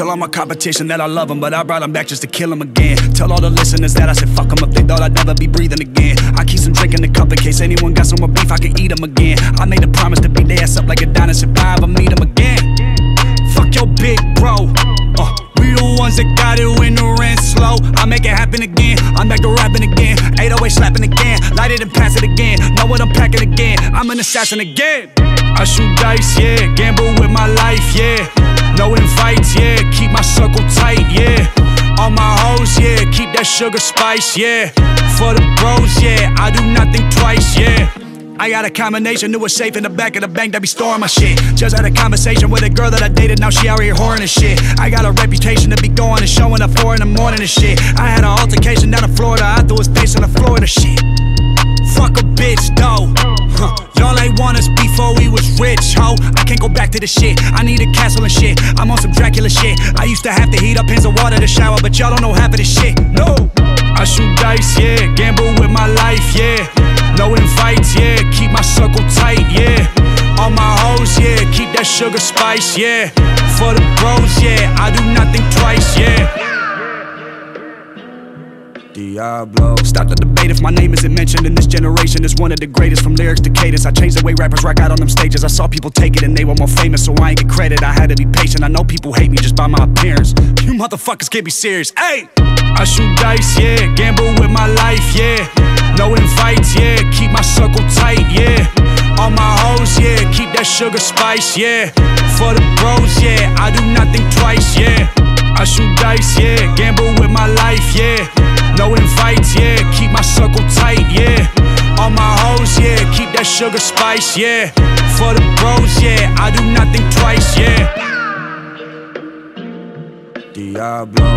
Tell all my competition that I love them, but I brought them back just to kill them again. Tell all the listeners that I said fuck them if they thought I'd never be breathing again. I keep some drink in the cup in case anyone got some more beef, I can eat them again. I made a promise to beat their ass up like a dinosaur if I ever meet them again. Fuck your big bro, we the ones that got it when the rent's slow. I make it happen again, I'm back to rapping again. 808 slapping again, light it and pass it again. Know what I'm packing again, I'm an assassin again. I shoot dice, yeah, gamble with my life, yeah. No invites, yeah, keep my circle tight, yeah. All my hoes, yeah, keep that sugar spice, yeah. For the bros, yeah, I do nothing twice, yeah. I got a combination, knew a safe in the back of the bank that be storing my shit. Just had a conversation with a girl that I dated, now she out here whoring and shit. I got a reputation to be going and showing up 4 in the morning and shit. I had an altercation down in Florida, I threw his face on the floor and shit. Fuck a bitch, though. Y'all ain't want us before we was rich, ho. I can't go back to the shit, I need a castle and shit. I'm on some Dracula shit, I used to have to heat up pans of water to shower, but y'all don't know half of this shit, no. I shoot dice, yeah, gamble with my life, yeah. No invites, yeah, keep my circle tight, yeah. All my hoes, yeah, keep that sugar spice, yeah. For the bros, yeah, I do nothing twice, yeah. Diablo. Stop the debate if my name isn't mentioned in this generation. It's one of the greatest, from lyrics to cadence. I changed the way rappers rock out on them stages. I saw people take it and they were more famous, so I ain't get credit. I had to be patient. I know people hate me just by my appearance. You motherfuckers can't be serious. Hey, I shoot dice, yeah, gamble with my life, yeah. No invites, yeah, keep my circle tight, yeah. All my hoes, yeah, keep that sugar spice, yeah. For the bros, yeah, I do nothing twice, yeah. I shoot dice, yeah, gamble with my life, yeah. No invites, yeah, keep my circle tight, yeah. All my hoes, yeah, keep that sugar spice, yeah. For the bros, yeah, I do nothing twice, yeah. Diablo.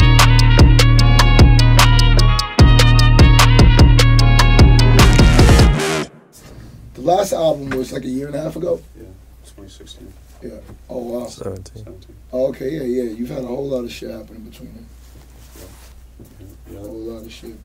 The last album was like a year and a half ago? Yeah, 2016. Yeah. Oh, wow. 17. Oh, okay, yeah. You've had a whole lot of shit happen in between them. Yeah. A whole lot of shit.